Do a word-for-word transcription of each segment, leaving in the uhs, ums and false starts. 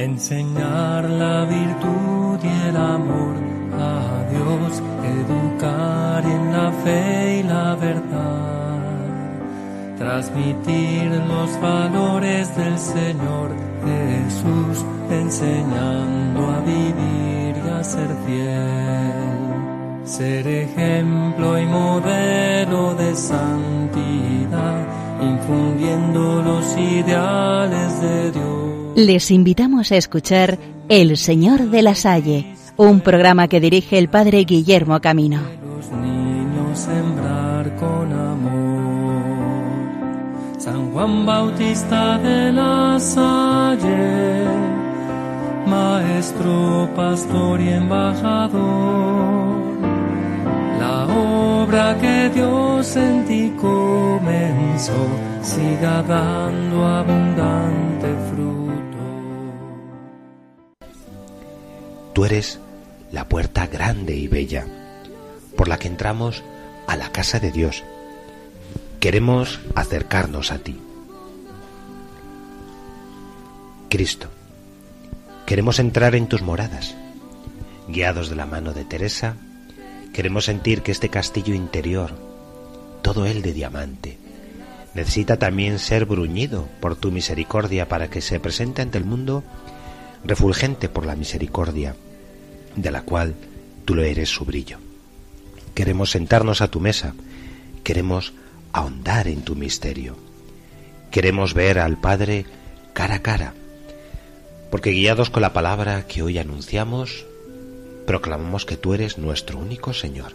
enseñar la virtud y el amor a Dios, educar en la fe y la verdad, transmitir los valores del Señor Jesús, enseñando a vivir y a ser fiel, ser ejemplo y modelo de santidad, infundiendo los ideales de Dios. Les invitamos a escuchar El Señor de la Salle, un programa que dirige el padre Guillermo Camino. Los niños sembrar con amor. San Juan Bautista de la Salle, maestro, pastor y embajador, la obra que Dios en ti comenzó siga dando abundante fruto. Tú eres la puerta grande y bella por la que entramos a la casa de Dios. Queremos acercarnos a ti. Cristo, queremos entrar en tus moradas. Guiados de la mano de Teresa, queremos sentir que este castillo interior, todo él de diamante, necesita también ser bruñido por tu misericordia para que se presente ante el mundo refulgente por la misericordia, de la cual tú lo eres su brillo. Queremos sentarnos a tu mesa, queremos ahondar en tu misterio, queremos ver al Padre cara a cara, porque guiados con la palabra que hoy anunciamos, proclamamos que tú eres nuestro único Señor,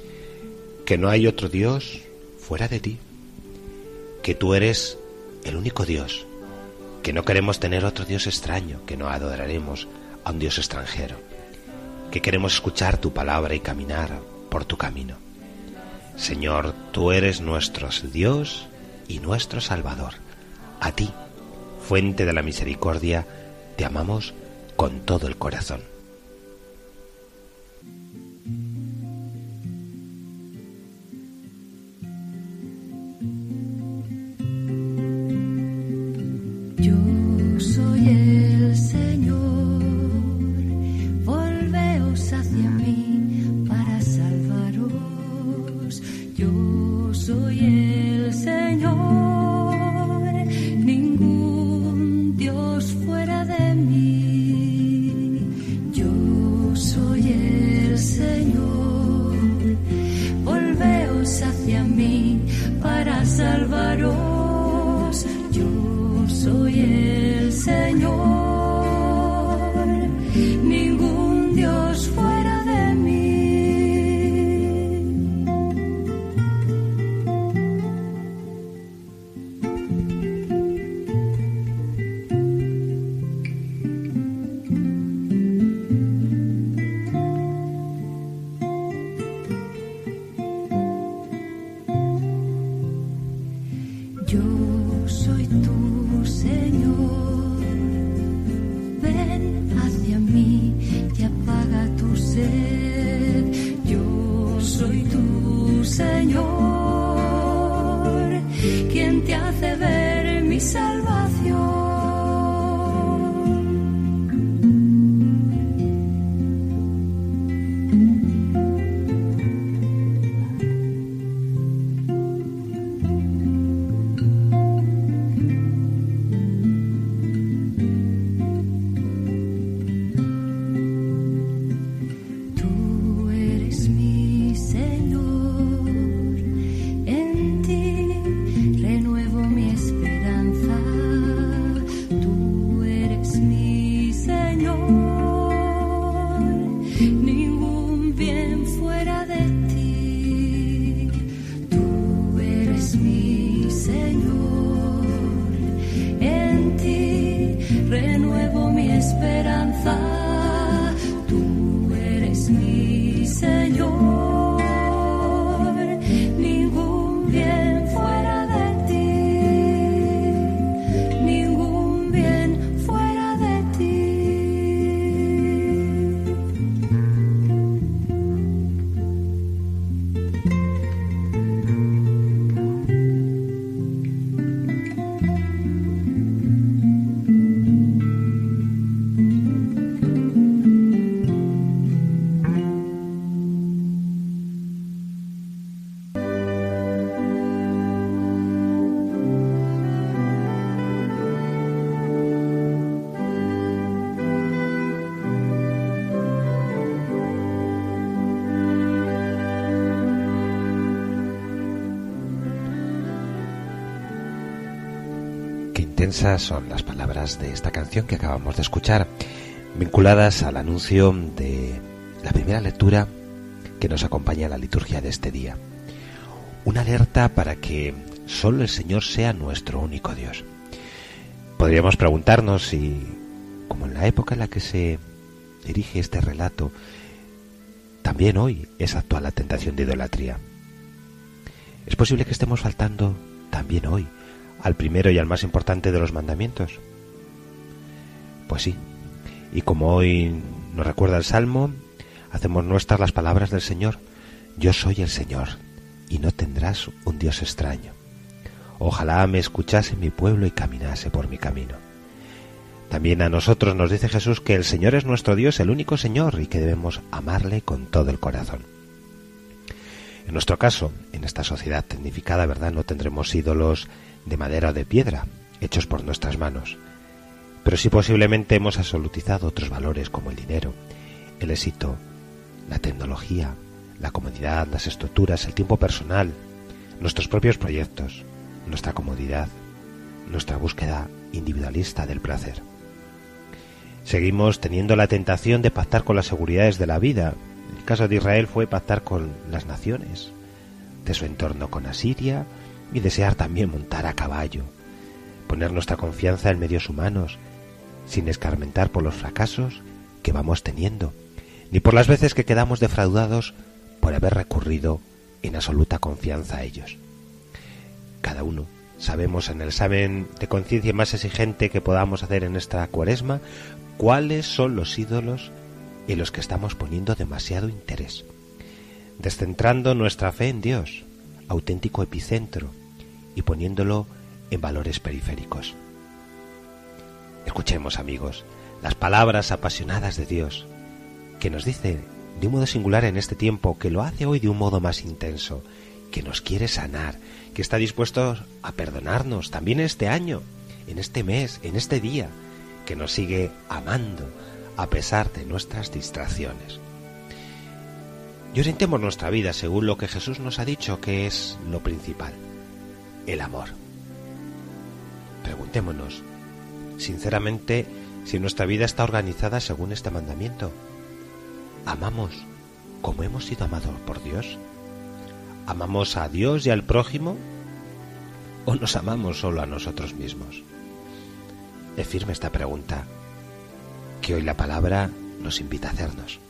que no hay otro Dios fuera de ti, que tú eres el único Dios, que no queremos tener otro Dios extraño, que no adoraremos a un Dios extranjero, que queremos escuchar tu palabra y caminar por tu camino. Señor, tú eres nuestro Dios y nuestro Salvador. A ti, fuente de la misericordia, te amamos con todo el corazón. Señor, en ti renuevo mi intensas son las palabras de esta canción que acabamos de escuchar, vinculadas al anuncio de la primera lectura que nos acompaña a la liturgia de este día. Una alerta para que solo el Señor sea nuestro único Dios. Podríamos preguntarnos si, como en la época en la que se dirige este relato, también hoy es actual la tentación de idolatría. ¿Es posible que estemos faltando también hoy al primero y al más importante de los mandamientos? Pues sí, y como hoy nos recuerda el Salmo, hacemos nuestras las palabras del Señor: yo soy el Señor, y no tendrás un Dios extraño. Ojalá me escuchase mi pueblo y caminase por mi camino. También a nosotros nos dice Jesús que el Señor es nuestro Dios, el único Señor, y que debemos amarle con todo el corazón. En nuestro caso, en esta sociedad tecnificada, ¿verdad?, no tendremos ídolos de madera o de piedra, hechos por nuestras manos. Pero sí posiblemente hemos absolutizado otros valores como el dinero, el éxito, la tecnología, la comodidad, las estructuras, el tiempo personal, nuestros propios proyectos, nuestra comodidad, nuestra búsqueda individualista del placer. Seguimos teniendo la tentación de pactar con las seguridades de la vida. El caso de Israel fue pactar con las naciones de su entorno, con Asiria, y desear también montar a caballo, poner nuestra confianza en medios humanos, sin escarmentar por los fracasos que vamos teniendo, ni por las veces que quedamos defraudados por haber recurrido en absoluta confianza a ellos. Cada uno sabemos en el examen de conciencia más exigente que podamos hacer en esta cuaresma cuáles son los ídolos en los que estamos poniendo demasiado interés, descentrando nuestra fe en Dios, auténtico epicentro, y poniéndolo en valores periféricos. Escuchemos, amigos, las palabras apasionadas de Dios, que nos dice de un modo singular en este tiempo, que lo hace hoy de un modo más intenso, que nos quiere sanar, que está dispuesto a perdonarnos también este año, en este mes, en este día, que nos sigue amando a pesar de nuestras distracciones. Y orientemos nuestra vida según lo que Jesús nos ha dicho que es lo principal, el amor. Preguntémonos, sinceramente, si nuestra vida está organizada según este mandamiento. ¿Amamos como hemos sido amados por Dios? ¿Amamos a Dios y al prójimo? ¿O nos amamos solo a nosotros mismos? Es firme esta pregunta que hoy la palabra nos invita a hacernos.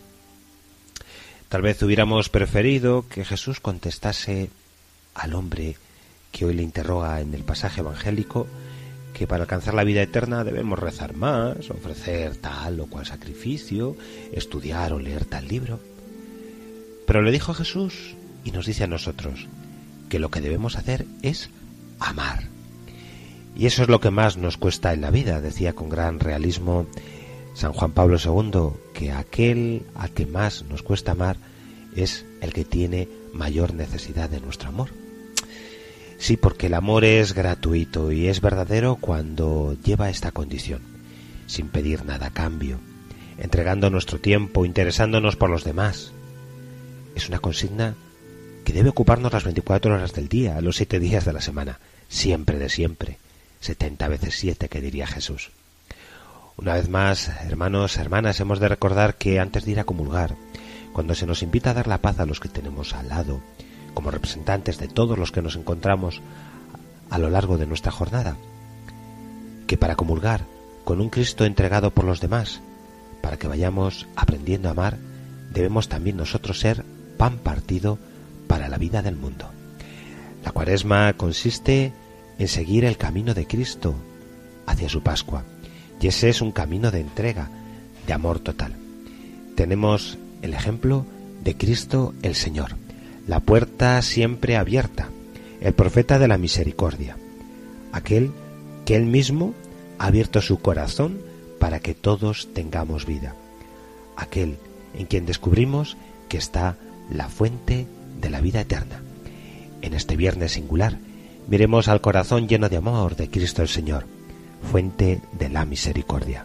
Tal vez hubiéramos preferido que Jesús contestase al hombre que hoy le interroga en el pasaje evangélico que para alcanzar la vida eterna debemos rezar más, ofrecer tal o cual sacrificio, estudiar o leer tal libro. Pero le dijo Jesús y nos dice a nosotros que lo que debemos hacer es amar. Y eso es lo que más nos cuesta en la vida, decía con gran realismo San Juan Pablo segundo, que aquel a que más nos cuesta amar es el que tiene mayor necesidad de nuestro amor. Sí, porque el amor es gratuito y es verdadero cuando lleva esta condición, sin pedir nada a cambio, entregando nuestro tiempo, interesándonos por los demás. Es una consigna que debe ocuparnos las veinticuatro horas del día, los siete días de la semana, siempre de siempre, setenta veces siete, que diría Jesús. Una vez más, hermanos, hermanas, hemos de recordar que antes de ir a comulgar, cuando se nos invita a dar la paz a los que tenemos al lado, como representantes de todos los que nos encontramos a lo largo de nuestra jornada, que para comulgar con un Cristo entregado por los demás, para que vayamos aprendiendo a amar, debemos también nosotros ser pan partido para la vida del mundo. La Cuaresma consiste en seguir el camino de Cristo hacia su Pascua, y ese es un camino de entrega, de amor total. Tenemos el ejemplo de Cristo el Señor, la puerta siempre abierta, el profeta de la misericordia, aquel que él mismo ha abierto su corazón para que todos tengamos vida, aquel en quien descubrimos que está la fuente de la vida eterna. En este viernes singular, miremos al corazón lleno de amor de Cristo el Señor, fuente de la misericordia.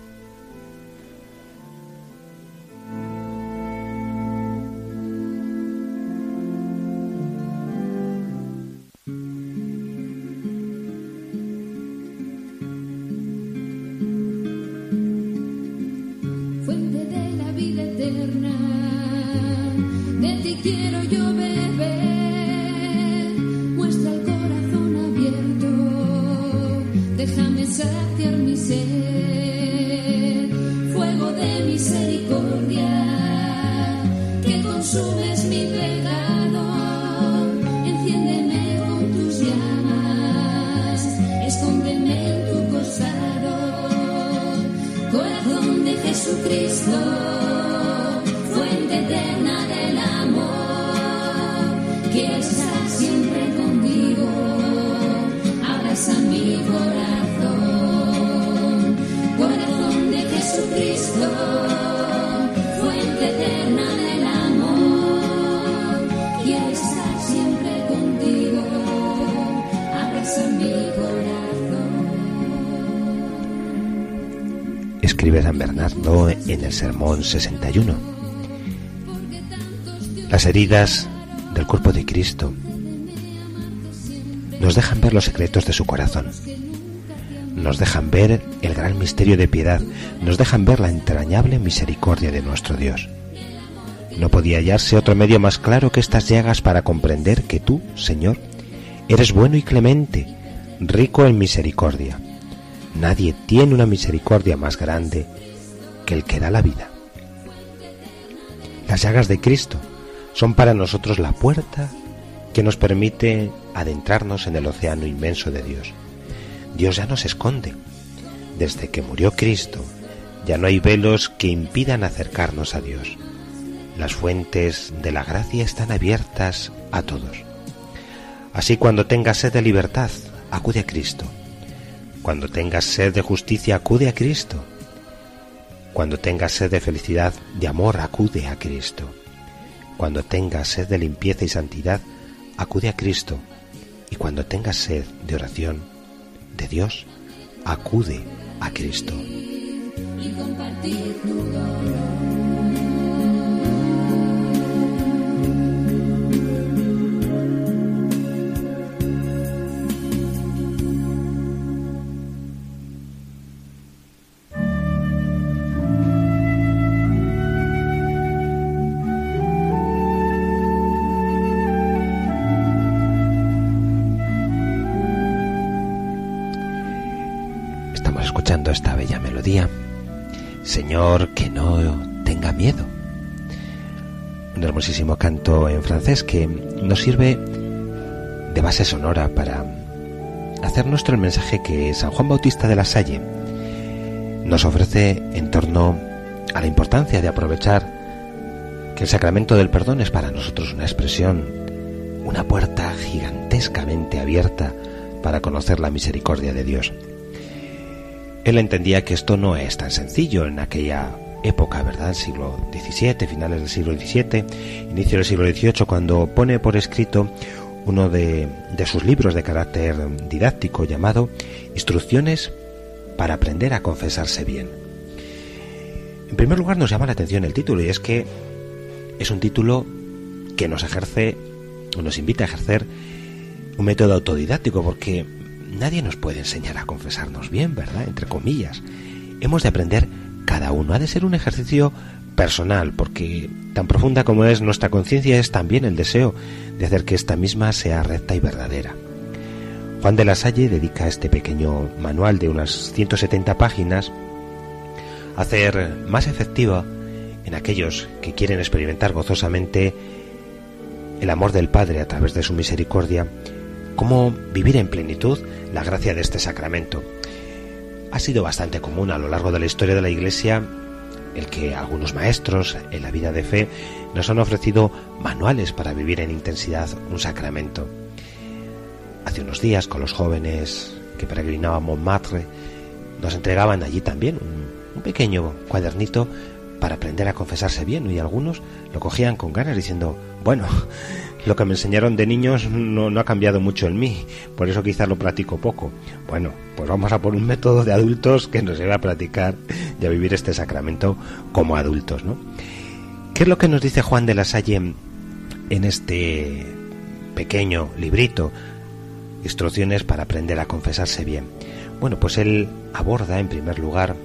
quiero estar siempre contigo, abraza mi corazón, corazón de Jesucristo, fuente eterna del amor, quiero estar siempre contigo, abraza mi corazón. Escribe San Bernardo en el Sermón sesenta y uno. Las heridas del cuerpo de Cristo nos dejan ver los secretos de su corazón, nos dejan ver el gran misterio de piedad, nos dejan ver la entrañable misericordia de nuestro Dios. No podía hallarse otro medio más claro que estas llagas para comprender que tú, Señor, eres bueno y clemente, rico en misericordia. Nadie tiene una misericordia más grande que el que da la vida. Las llagas de Cristo son para nosotros la puerta que nos permite adentrarnos en el océano inmenso de Dios. Dios ya no se esconde. Desde que murió Cristo, ya no hay velos que impidan acercarnos a Dios. Las fuentes de la gracia están abiertas a todos. Así, cuando tengas sed de libertad, acude a Cristo. Cuando tengas sed de justicia, acude a Cristo. Cuando tengas sed de felicidad, de amor, acude a Cristo. Cuando tengas sed de limpieza y santidad, acude a Cristo. Y cuando tengas sed de oración, de Dios, acude a Cristo. Y compartir tu dolor. Escuchando esta bella melodía, Señor, que no tenga miedo. Un hermosísimo canto en francés que nos sirve de base sonora para hacer nuestro el mensaje que San Juan Bautista de la Salle nos ofrece en torno a la importancia de aprovechar que el sacramento del perdón es para nosotros una expresión, una puerta gigantescamente abierta para conocer la misericordia de Dios. Él entendía que esto no es tan sencillo en aquella época, ¿verdad? Siglo diecisiete, finales del siglo diecisiete, inicio del siglo dieciocho, cuando pone por escrito uno de, de sus libros de carácter didáctico llamado Instrucciones para aprender a confesarse bien. En primer lugar, nos llama la atención el título, y es que es un título que nos ejerce, nos invita a ejercer un método autodidáctico, porque nadie nos puede enseñar a confesarnos bien, ¿verdad? Entre comillas. Hemos de aprender cada uno. Ha de ser un ejercicio personal, porque tan profunda como es nuestra conciencia es también el deseo de hacer que esta misma sea recta y verdadera. Juan de la Salle dedica este pequeño manual de unas ciento setenta páginas a hacer más efectiva en aquellos que quieren experimentar gozosamente el amor del Padre a través de su misericordia, cómo vivir en plenitud la gracia de este sacramento. Ha sido bastante común a lo largo de la historia de la Iglesia el que algunos maestros en la vida de fe nos han ofrecido manuales para vivir en intensidad un sacramento. Hace unos días, con los jóvenes que peregrinaban a Montmartre, nos entregaban allí también un, un pequeño cuadernito para aprender a confesarse bien, y algunos lo cogían con ganas diciendo: bueno, lo que me enseñaron de niños no, no ha cambiado mucho en mí, por eso quizás lo practico poco. Bueno, pues vamos a por un método de adultos que nos lleve a practicar y a vivir este sacramento como adultos, ¿no? ¿Qué es lo que nos dice Juan de la Salle en este pequeño librito, Instrucciones para aprender a confesarse bien? Bueno, pues él aborda en primer lugar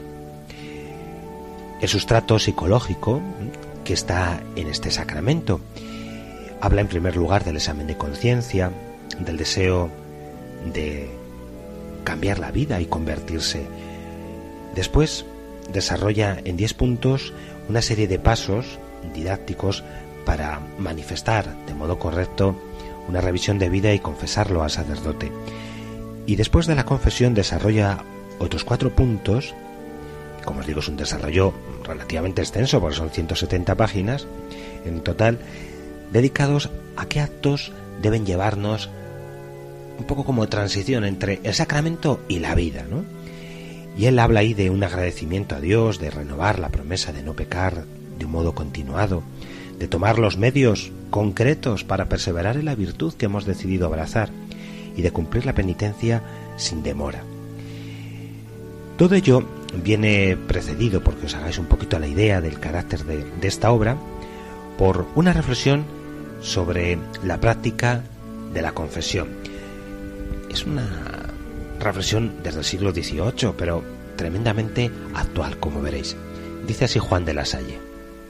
el sustrato psicológico que está en este sacramento. Habla en primer lugar del examen de conciencia, del deseo de cambiar la vida y convertirse. Después desarrolla en diez puntos una serie de pasos didácticos para manifestar de modo correcto una revisión de vida y confesarlo al sacerdote. Y después de la confesión desarrolla otros cuatro puntos. Como os digo, es un desarrollo relativamente extenso porque son ciento setenta páginas en total, dedicados a qué actos deben llevarnos un poco como transición entre el sacramento y la vida, ¿no? Y él habla ahí de un agradecimiento a Dios, de renovar la promesa de no pecar de un modo continuado, de tomar los medios concretos para perseverar en la virtud que hemos decidido abrazar y de cumplir la penitencia sin demora. Todo ello viene precedido, porque os hagáis un poquito la idea del carácter de, de esta obra, por una reflexión sobre la práctica de la confesión. Es una reflexión desde el siglo dieciocho, pero tremendamente actual, como veréis. Dice así Juan de la Salle: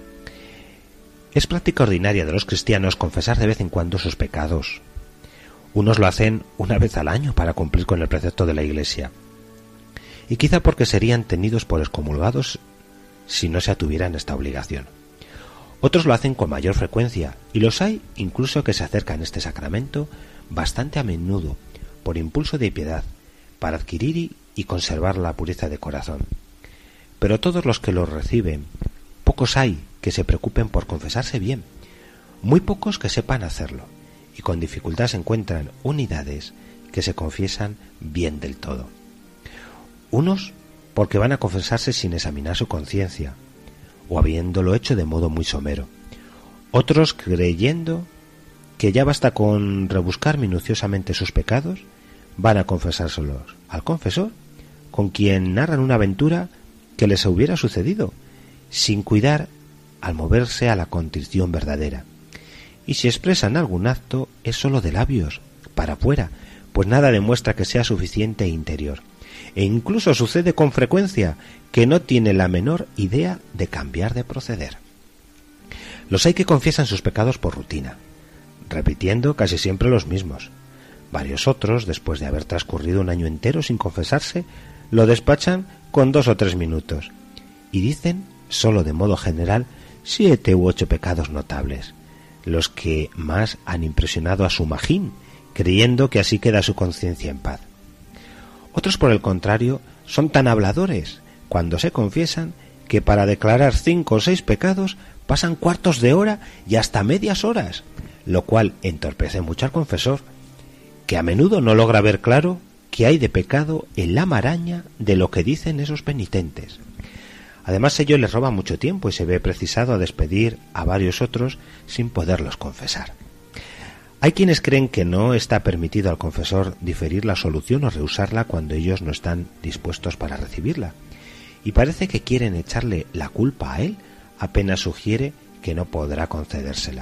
es práctica ordinaria de los cristianos confesar de vez en cuando sus pecados. Unos lo hacen una vez al año para cumplir con el precepto de la Iglesia, y quizá porque serían tenidos por excomulgados si no se atuvieran esta obligación. Otros lo hacen con mayor frecuencia, y los hay incluso que se acercan a este sacramento bastante a menudo, por impulso de piedad, para adquirir y, y conservar la pureza de corazón. Pero todos los que lo reciben, pocos hay que se preocupen por confesarse bien, muy pocos que sepan hacerlo, y con dificultad se encuentran unidades que se confiesan bien del todo. Unos porque van a confesarse sin examinar su conciencia, o habiéndolo hecho de modo muy somero. Otros creyendo que ya basta con rebuscar minuciosamente sus pecados, van a confesárselos al confesor, con quien narran una aventura que les hubiera sucedido, sin cuidar al moverse a la contrición verdadera. Y si expresan algún acto, es sólo de labios, para afuera, pues nada demuestra que sea suficiente e interior. E incluso sucede con frecuencia que no tiene la menor idea de cambiar de proceder. Los hay que confiesan sus pecados por rutina, repitiendo casi siempre los mismos. Varios otros, después de haber transcurrido un año entero sin confesarse, lo despachan con dos o tres minutos, y dicen, solo de modo general, siete u ocho pecados notables, los que más han impresionado a su magín, creyendo que así queda su conciencia en paz. Otros, por el contrario, son tan habladores cuando se confiesan que para declarar cinco o seis pecados pasan cuartos de hora y hasta medias horas, lo cual entorpece mucho al confesor, que a menudo no logra ver claro qué hay de pecado en la maraña de lo que dicen esos penitentes. Además, ello les roba mucho tiempo y se ve precisado a despedir a varios otros sin poderlos confesar. Hay quienes creen que no está permitido al confesor diferir la solución o rehusarla cuando ellos no están dispuestos para recibirla, y parece que quieren echarle la culpa a él apenas sugiere que no podrá concedérsela.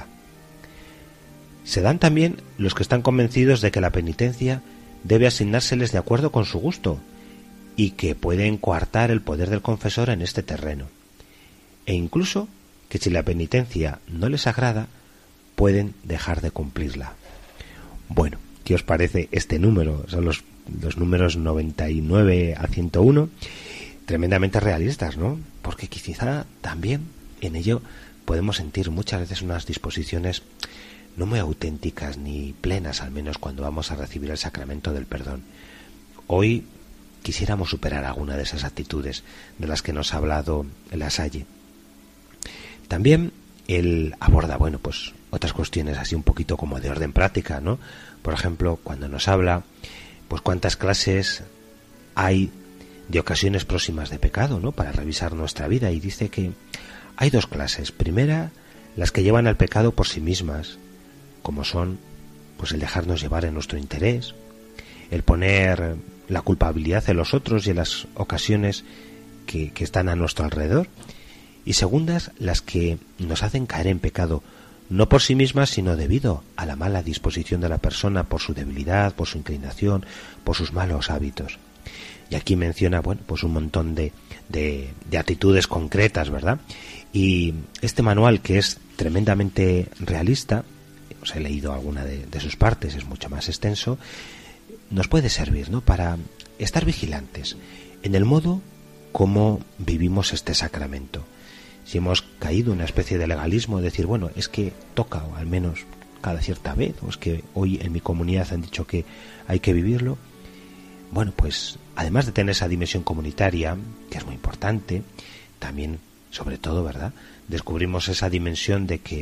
Se dan también los que están convencidos de que la penitencia debe asignárseles de acuerdo con su gusto y que pueden coartar el poder del confesor en este terreno, e incluso que si la penitencia no les agrada, pueden dejar de cumplirla. Bueno, ¿qué os parece este número? Son los, los números noventa y nueve a ciento uno, tremendamente realistas, ¿no? Porque quizá también en ello podemos sentir muchas veces unas disposiciones no muy auténticas ni plenas, al menos cuando vamos a recibir el sacramento del perdón. Hoy quisiéramos superar alguna de esas actitudes de las que nos ha hablado La Salle. También él aborda, bueno, pues otras cuestiones así un poquito como de orden práctica, ¿no? Por ejemplo, cuando nos habla, pues cuántas clases hay de ocasiones próximas de pecado, ¿no? Para revisar nuestra vida, y dice que hay dos clases. Primera, las que llevan al pecado por sí mismas, como son pues el dejarnos llevar en nuestro interés, el poner la culpabilidad en los otros y en las ocasiones que, que están a nuestro alrededor. Y segundas, las que nos hacen caer en pecado, no por sí mismas, sino debido a la mala disposición de la persona, por su debilidad, por su inclinación, por sus malos hábitos. Y aquí menciona, bueno, pues un montón de, de, de actitudes concretas, ¿verdad? Y este manual, que es tremendamente realista, os he leído alguna de, de sus partes, es mucho más extenso, nos puede servir, ¿no?, para estar vigilantes en el modo como vivimos este sacramento. Si hemos caído en una especie de legalismo, de decir, bueno, es que toca, o al menos cada cierta vez, o es que hoy en mi comunidad han dicho que hay que vivirlo, bueno, pues además de tener esa dimensión comunitaria, que es muy importante, también, sobre todo, ¿verdad?, descubrimos esa dimensión de que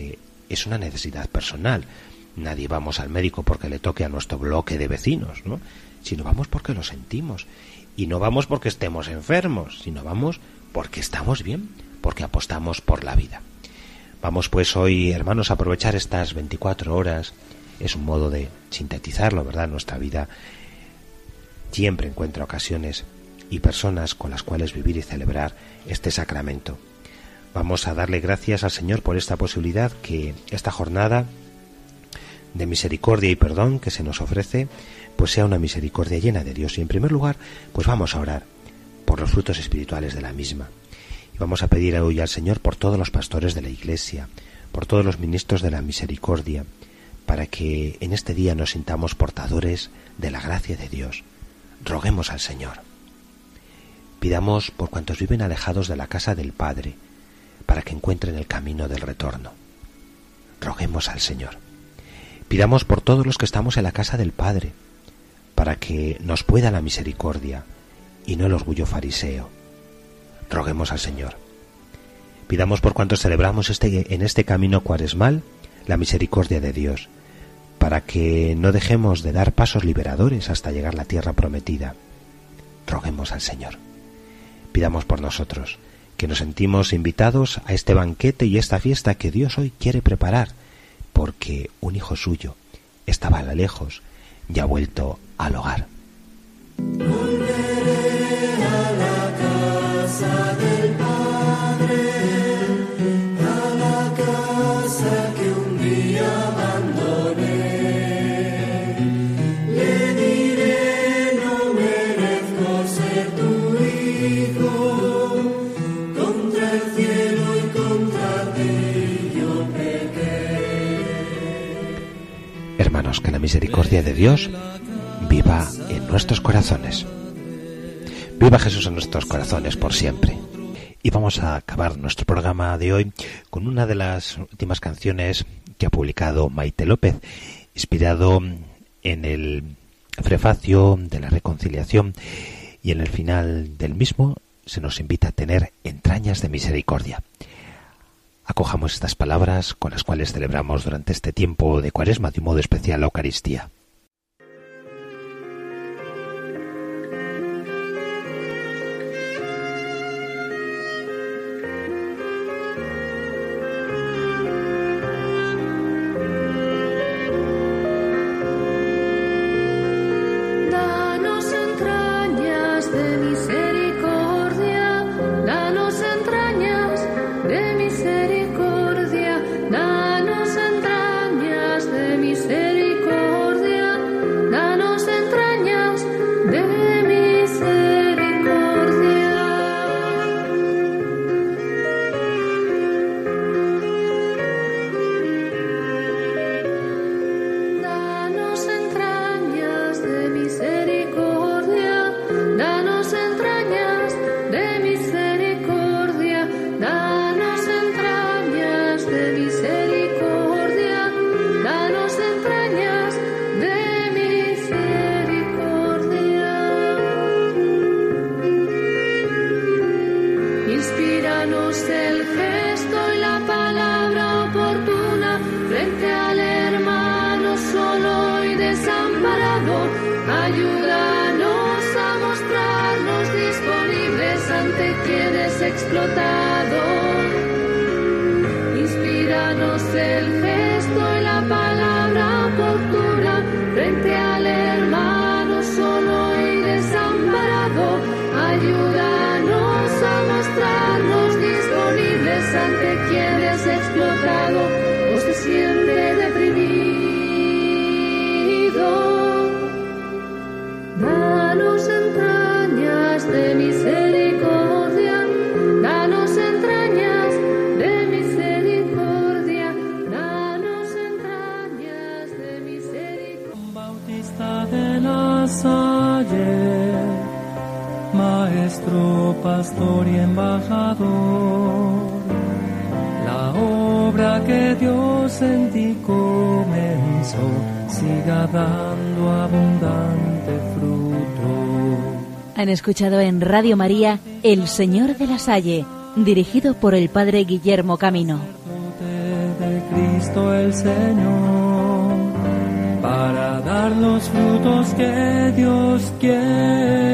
es una necesidad personal. Nadie vamos al médico porque le toque a nuestro bloque de vecinos, ¿no? Sino vamos porque lo sentimos. Y no vamos porque estemos enfermos, sino vamos porque estamos bien, porque apostamos por la vida. Vamos pues hoy, hermanos, a aprovechar estas veinticuatro horas. Es un modo de sintetizarlo, ¿verdad? Nuestra vida siempre encuentra ocasiones y personas con las cuales vivir y celebrar este sacramento. Vamos a darle gracias al Señor por esta posibilidad, que esta jornada de misericordia y perdón que se nos ofrece, pues sea una misericordia llena de Dios. Y en primer lugar, pues vamos a orar por los frutos espirituales de la misma. Y vamos a pedir hoy al Señor por todos los pastores de la Iglesia, por todos los ministros de la misericordia, para que en este día nos sintamos portadores de la gracia de Dios. Roguemos al Señor. Pidamos por cuantos viven alejados de la casa del Padre, para que encuentren el camino del retorno. Roguemos al Señor. Pidamos por todos los que estamos en la casa del Padre, para que nos pueda la misericordia y no el orgullo fariseo. Roguemos al Señor. Pidamos por cuantos celebramos este, en este camino cuaresmal la misericordia de Dios, para que no dejemos de dar pasos liberadores hasta llegar a la tierra prometida. Roguemos al Señor. Pidamos por nosotros, que nos sentimos invitados a este banquete y esta fiesta que Dios hoy quiere preparar, porque un hijo suyo estaba lejos y ha vuelto al hogar. Volveré a la casa del Padre, a la casa que un día abandoné. Le diré, no merezco ser tu hijo, contra el cielo y contra ti yo pequé. Hermanos, que la misericordia de Dios viva en nuestros corazones. Viva Jesús en nuestros corazones por siempre. Y vamos a acabar nuestro programa de hoy con una de las últimas canciones que ha publicado Maite López, inspirado en el prefacio de la reconciliación, y en el final del mismo se nos invita a tener entrañas de misericordia. Acojamos estas palabras con las cuales celebramos durante este tiempo de Cuaresma de un modo especial la Eucaristía. Maestro, pastor y embajador, la obra que Dios en ti comenzó, siga dando abundante fruto. Han escuchado en Radio María El Señor de la Salle, dirigido por el Padre Guillermo Camino. De Cristo Cristo el Señor, para dar los frutos que Dios quiere.